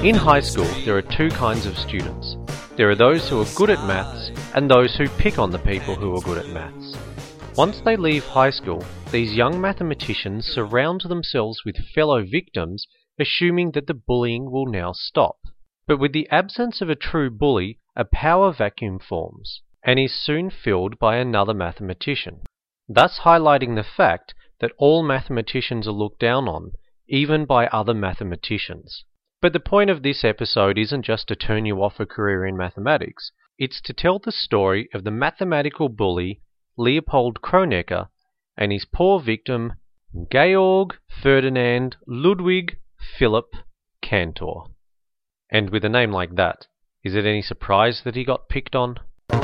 In high school, there are two kinds of students. There are those who are good at maths and those who pick on the people who are good at maths. Once they leave high school, these young mathematicians surround themselves with fellow victims, assuming that the bullying will now stop. But with the absence of a true bully, a power vacuum forms, and is soon filled by another mathematician, thus highlighting the fact that all mathematicians are looked down on, even by other mathematicians. But the point of this episode isn't just to turn you off a career in mathematics, it's to tell the story of the mathematical bully Leopold Kronecker and his poor victim Georg Ferdinand Ludwig Philipp Cantor. And with a name like that, is it any surprise that he got picked on?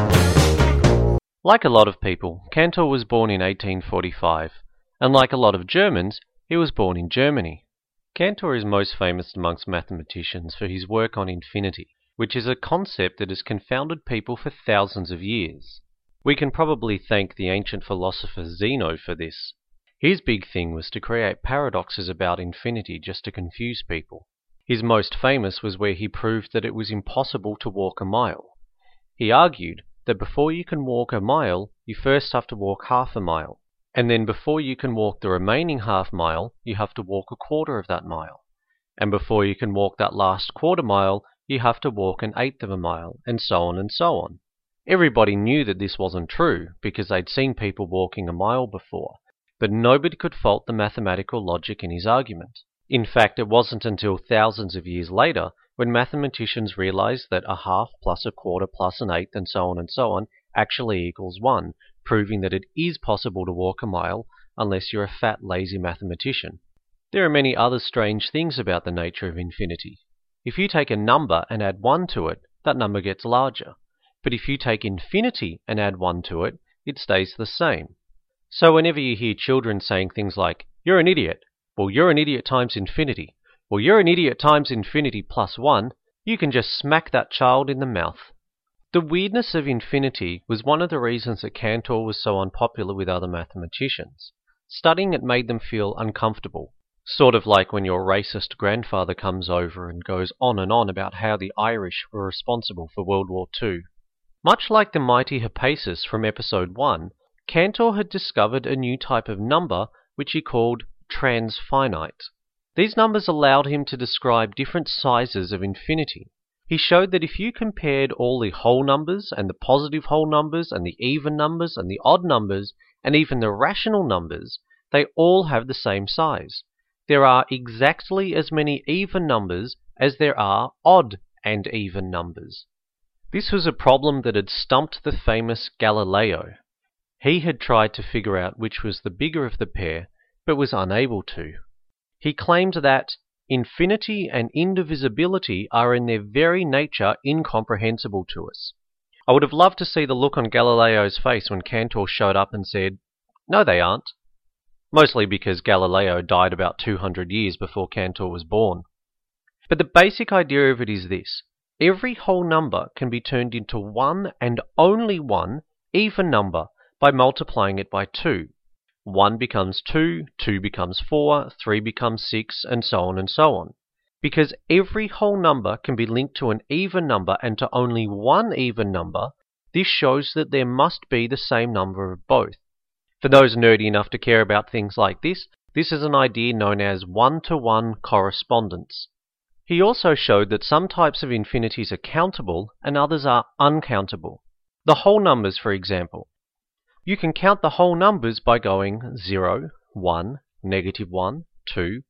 Like a lot of people, Cantor was born in 1845, and like a lot of Germans, he was born in Germany. Cantor is most famous amongst mathematicians for his work on infinity, which is a concept that has confounded people for thousands of years. We can probably thank the ancient philosopher Zeno for this. His big thing was to create paradoxes about infinity just to confuse people. His most famous was where he proved that it was impossible to walk a mile. He argued that before you can walk a mile, you first have to walk half a mile. And then before you can walk the remaining half mile, you have to walk a quarter of that mile. And before you can walk that last quarter mile, you have to walk an eighth of a mile, and so on and so on. Everybody knew that this wasn't true, because they'd seen people walking a mile before, but nobody could fault the mathematical logic in his argument. In fact, it wasn't until thousands of years later when mathematicians realized that a half plus a quarter plus an eighth and so on actually equals 1, proving that it is possible to walk a mile unless you're a fat, lazy mathematician. There are many other strange things about the nature of infinity. If you take a number and add 1 to it, that number gets larger. But if you take infinity and add 1 to it, it stays the same. So whenever you hear children saying things like, "You're an idiot," "Well, you're an idiot times infinity," "Well, you're an idiot times infinity plus 1, you can just smack that child in the mouth. The weirdness of infinity was one of the reasons that Cantor was so unpopular with other mathematicians. Studying it made them feel uncomfortable, sort of like when your racist grandfather comes over and goes on about how the Irish were responsible for World War II. Much like the mighty Hippasus from episode 1, Cantor had discovered a new type of number which he called transfinite. These numbers allowed him to describe different sizes of infinity. He showed that if you compared all the whole numbers and the positive whole numbers and the even numbers and the odd numbers and even the rational numbers, they all have the same size. There are exactly as many even numbers as there are odd and even numbers. This was a problem that had stumped the famous Galileo. He had tried to figure out which was the bigger of the pair, but was unable to. He claimed that infinity and indivisibility are in their very nature incomprehensible to us. I would have loved to see the look on Galileo's face when Cantor showed up and said, "No, they aren't." Mostly because Galileo died about 200 years before Cantor was born. But the basic idea of it is this. Every whole number can be turned into one and only one even number by multiplying it by 2. 1 becomes 2, 2 becomes 4, 3 becomes 6, and so on. Because every whole number can be linked to an even number and to only one even number, this shows that there must be the same number of both. For those nerdy enough to care about things like this is an idea known as one-to-one correspondence. He also showed that some types of infinities are countable and others are uncountable. The whole numbers, for example. You can count the whole numbers by going 0, 1, -1, 2,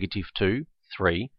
-2, 3,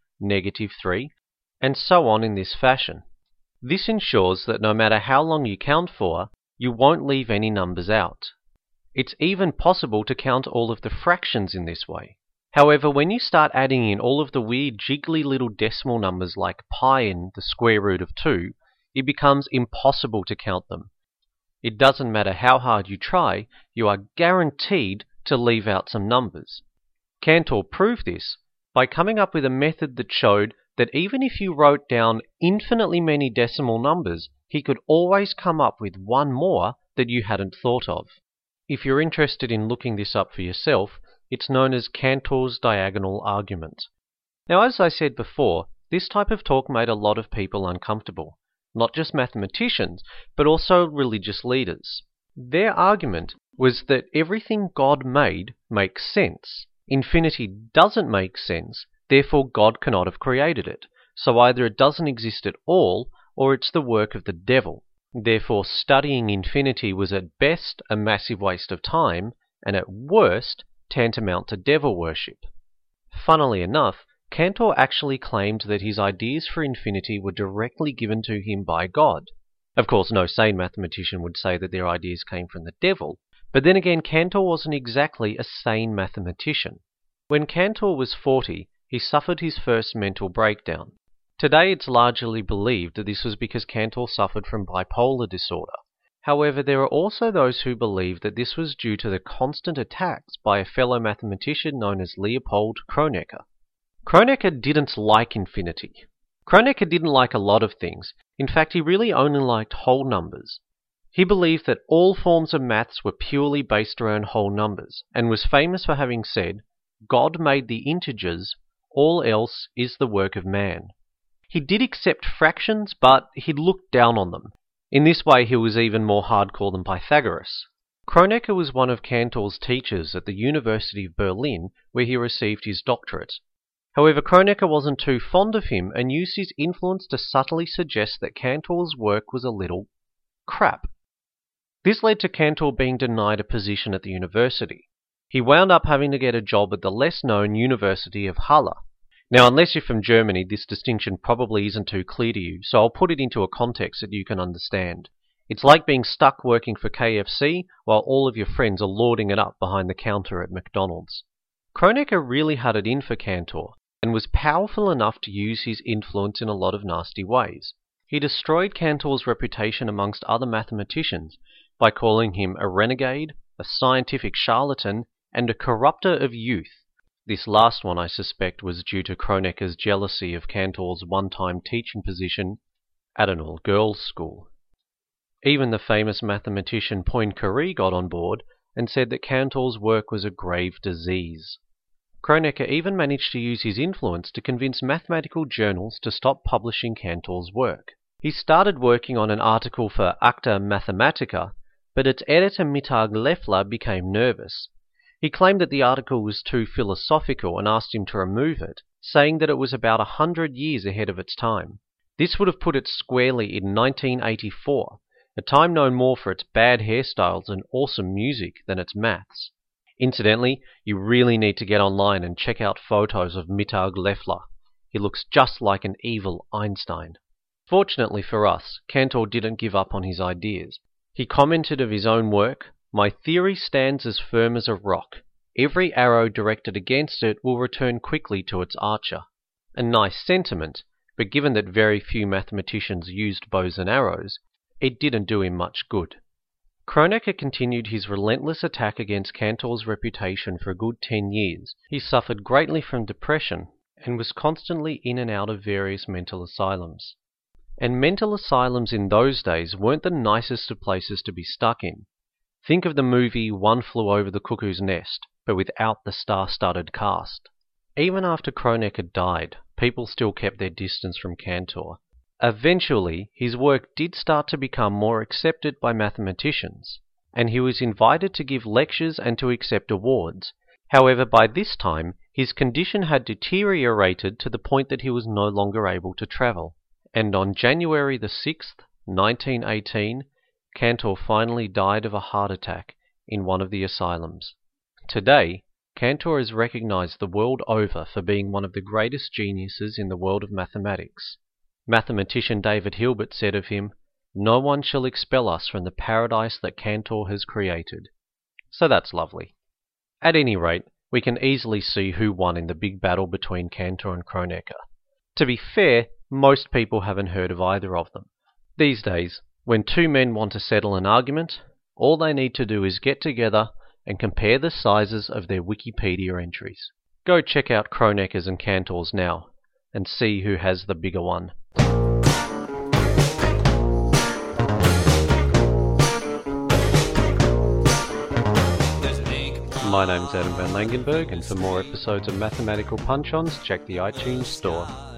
-3, and so on in this fashion. This ensures that no matter how long you count for, you won't leave any numbers out. It's even possible to count all of the fractions in this way. However, when you start adding in all of the weird jiggly little decimal numbers like pi and the square root of 2, it becomes impossible to count them. It doesn't matter how hard you try, you are guaranteed to leave out some numbers. Cantor proved this by coming up with a method that showed that even if you wrote down infinitely many decimal numbers, he could always come up with one more that you hadn't thought of. If you're interested in looking this up for yourself, it's known as Cantor's diagonal argument. Now, as I said before, This type of talk made a lot of people uncomfortable, not just mathematicians, but also religious leaders. Their argument was that everything God made makes sense. Infinity doesn't make sense, therefore God cannot have created it. So either it doesn't exist at all, or it's the work of the devil. Therefore, studying infinity was at best a massive waste of time, and at worst, tantamount to devil worship. Funnily enough, Cantor actually claimed that his ideas for infinity were directly given to him by God. Of course, no sane mathematician would say that their ideas came from the devil, but then again, Cantor wasn't exactly a sane mathematician. When Cantor was 40, he suffered his first mental breakdown. Today, it's largely believed that this was because Cantor suffered from bipolar disorder. However, there are also those who believe that this was due to the constant attacks by a fellow mathematician known as Leopold Kronecker. Kronecker didn't like infinity. Kronecker didn't like a lot of things. In fact, he really only liked whole numbers. He believed that all forms of maths were purely based around whole numbers, and was famous for having said, "God made the integers, all else is the work of man." He did accept fractions, but he looked down on them. In this way, he was even more hardcore than Pythagoras. Kronecker was one of Cantor's teachers at the University of Berlin, where he received his doctorate. However, Kronecker wasn't too fond of him and used his influence to subtly suggest that Cantor's work was a little crap. This led to Cantor being denied a position at the university. He wound up having to get a job at the less-known University of Halle. Now, unless you're from Germany, this distinction probably isn't too clear to you, so I'll put it into a context that you can understand. It's like being stuck working for KFC while all of your friends are lording it up behind the counter at McDonald's. Kronecker really had it in for Cantor, and was powerful enough to use his influence in a lot of nasty ways. He destroyed Cantor's reputation amongst other mathematicians by calling him a renegade, a scientific charlatan, and a corrupter of youth. This last one, I suspect, was due to Kronecker's jealousy of Cantor's one-time teaching position at an all-girls school. Even the famous mathematician Poincaré got on board and said that Cantor's work was a grave disease. Kronecker even managed to use his influence to convince mathematical journals to stop publishing Cantor's work. He started working on an article for Acta Mathematica, but its editor Mittag Leffler became nervous. He claimed that the article was too philosophical and asked him to remove it, saying that it was about 100 years ahead of its time. This would have put it squarely in 1984, a time known more for its bad hairstyles and awesome music than its maths. Incidentally, you really need to get online and check out photos of Mittag Leffler. He looks just like an evil Einstein. Fortunately for us, Cantor didn't give up on his ideas. He commented of his own work, "My theory stands as firm as a rock. Every arrow directed against it will return quickly to its archer." A nice sentiment, but given that very few mathematicians used bows and arrows, it didn't do him much good. Kronecker continued his relentless attack against Cantor's reputation for a good 10 years. He suffered greatly from depression and was constantly in and out of various mental asylums. And mental asylums in those days weren't the nicest of places to be stuck in. Think of the movie One Flew Over the Cuckoo's Nest, but without the star-studded cast. Even after Kronecker died, people still kept their distance from Cantor. Eventually, his work did start to become more accepted by mathematicians, and he was invited to give lectures and to accept awards. However, by this time, his condition had deteriorated to the point that he was no longer able to travel. And on January the 6th, 1918, Cantor finally died of a heart attack in one of the asylums. Today, Cantor is recognized the world over for being one of the greatest geniuses in the world of mathematics. Mathematician David Hilbert said of him, "No one shall expel us from the paradise that Cantor has created." So that's lovely. At any rate, we can easily see who won in the big battle between Cantor and Kronecker. To be fair, most people haven't heard of either of them. These days, when two men want to settle an argument, all they need to do is get together and compare the sizes of their Wikipedia entries. Go check out Kronecker's and Cantor's now, and see who has the bigger one. My name's Adam Van Langenberg, and for more episodes of Mathematical Punch-Ons, check the iTunes store.